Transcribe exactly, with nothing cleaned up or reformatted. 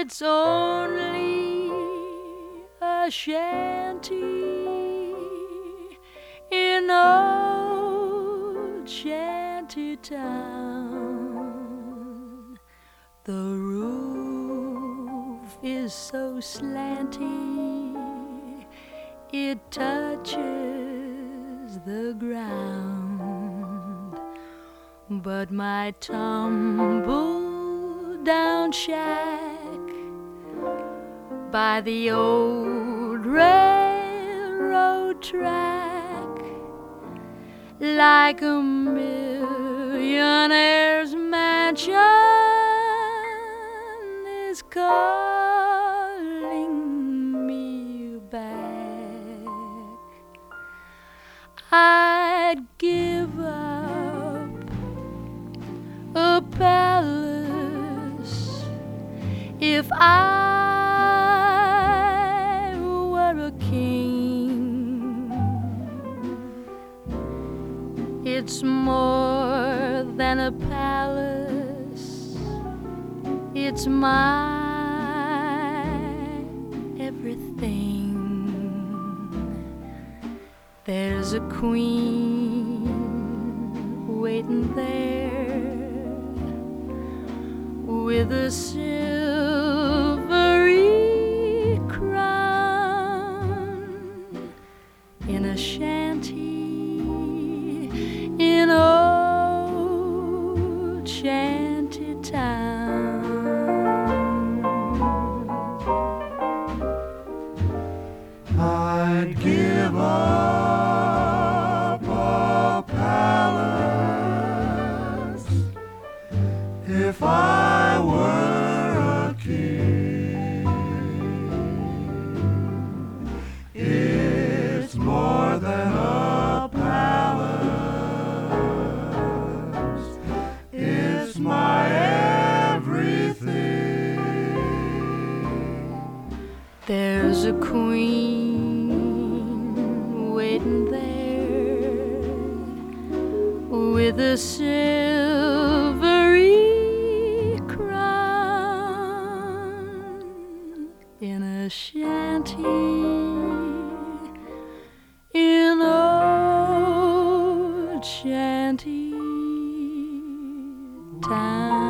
It's only a shanty in old shanty town. The roof is so slanty it touches the ground, but my tumble down shack by the old railroad track, like a millionaire's mansion, is calling me back. I'd give up a palace if I were a king. It's more than a palace, it's my everything. There's a queen waiting there with a silvery crown in a shanty in old shanty town. I'd give up a palace if I were a king. It's more than a palace, it's my everything. There's a queen waiting there with a silvery crown in a shanty in old shanty town.